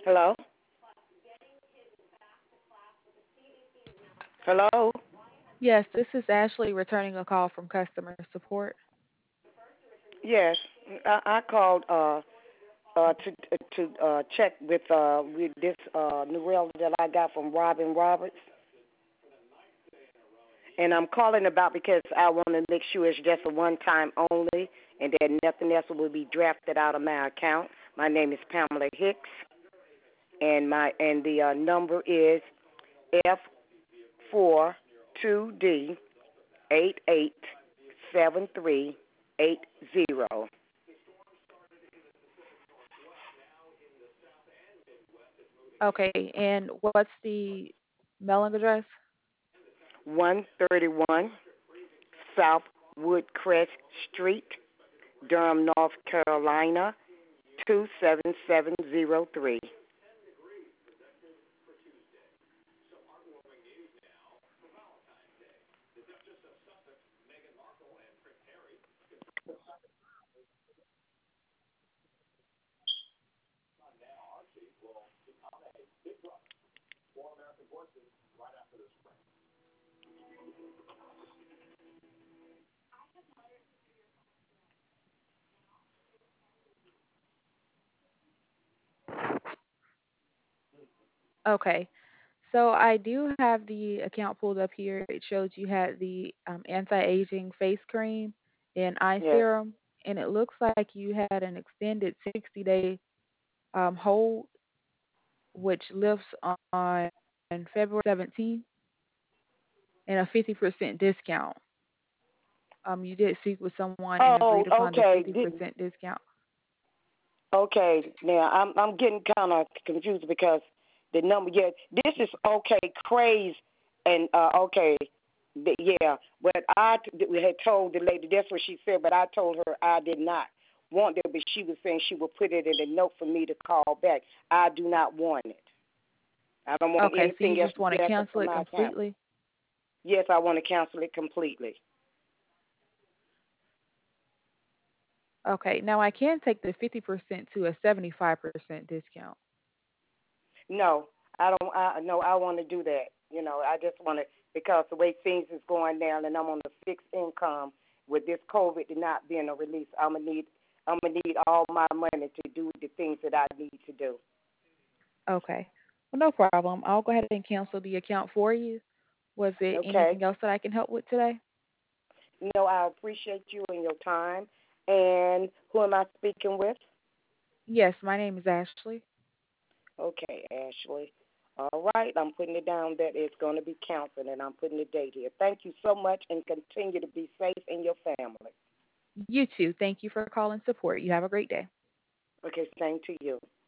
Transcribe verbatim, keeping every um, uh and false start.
Hello? Hello? Yes, this is Ashley returning a call from customer support. Yes, I, I called uh uh to to uh check with uh with this uh new realtor that I got from Robin Roberts, and I'm calling about because I want to make sure it's just a one time only, and that nothing else will be drafted out of my account. My name is Pamela Hicks, and my and the uh, number is F four two D eight eight seven three eight zero. Okay, and what's the mailing address? one thirty-one South Woodcrest Street, Durham, North Carolina, two seven seven zero three. Okay, so I do have the account pulled up here. It shows you had the um, anti-aging face cream and eye Yes. serum, and it looks like you had an extended sixty-day um, hold, which lifts on February seventeenth, and a fifty percent discount. Um, you did speak with someone and Oh, agreed upon the okay. Did, fifty percent discount. okay. Now I'm I'm getting kind of confused because the number. Yeah, this is okay. Craze and uh, okay. the- Yeah, but I t- we had told the lady that's what she said, but I told her I did not want that, but she was saying she would put it in a note for me to call back. I do not want it. I don't want Okay, so you anything else just to want to happen cancel from it my account. completely? Yes, I want to cancel it completely. Okay, now I can take the fifty percent to a seventy-five percent discount. No, I don't. I no, I want to do that. You know, I just want to because the way things is going down, and I'm on the fixed income with this COVID not being a release. I'm gonna need. I'm gonna need all my money to do the things that I need to do. Okay. Well, no problem. I'll go ahead and cancel the account for you. Was it Okay. anything else that I can help with today? No, I appreciate you and your time. And who am I speaking with? Yes, my name is Ashley. Okay, Ashley. All right, I'm putting it down that it's going to be counseling, and I'm putting the date here. Thank you so much, and continue to be safe in your family. You too. Thank you for calling support. You have a great day. Okay, same to you.